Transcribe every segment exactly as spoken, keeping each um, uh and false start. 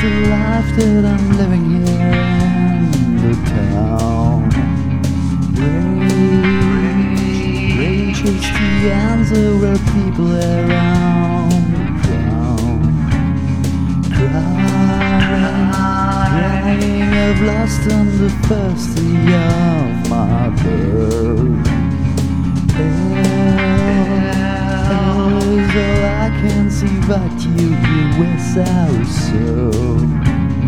the life that I'm living here in the town. Rage, rage is the answer where people around drown. Crying, I've lost on the first day of my birth. Is all I can see, but you give with our souls.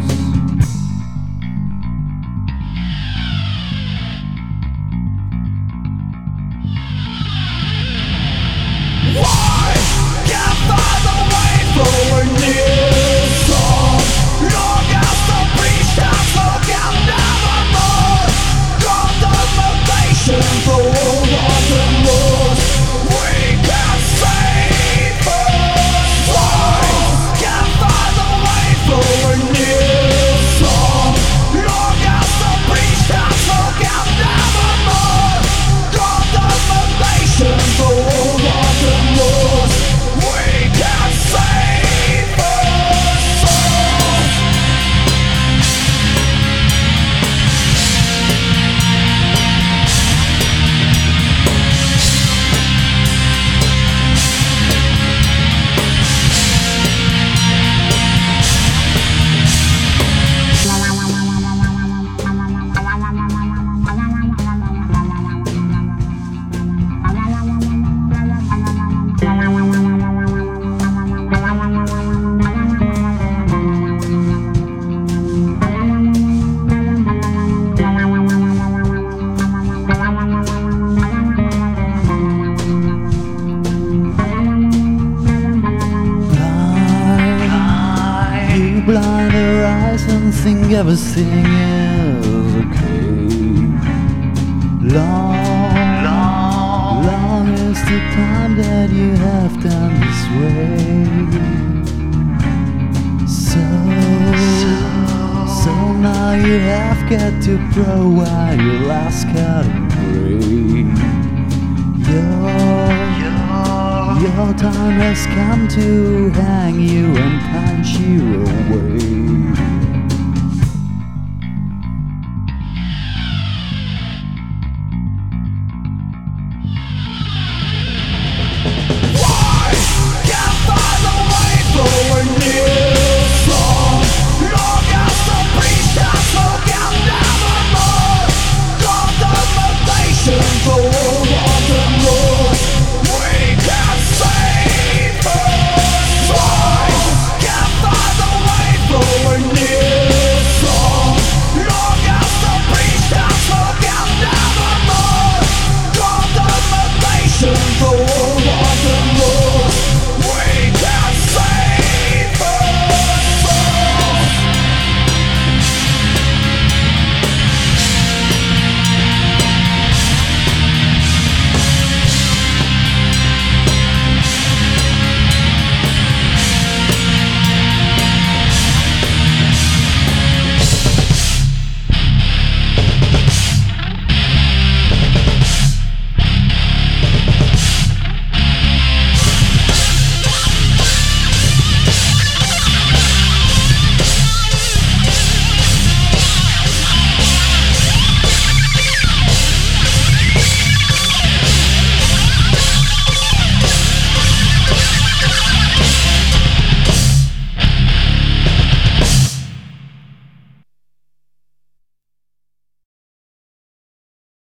Why can't find a way for a new song? Long as the breach has spoken nevermore. Condemnation for all of the moors. We can save us. Why can't find a way for a new song? Long as the breach has spoken nevermore. Condemnation for all of the moors. We can save us all. Blind their eyes and think everything is okay. Long, long, long is the time that you have done this way. So, so now you have got to provide your last cutting break. Your, your time has come to hang you and punch you away.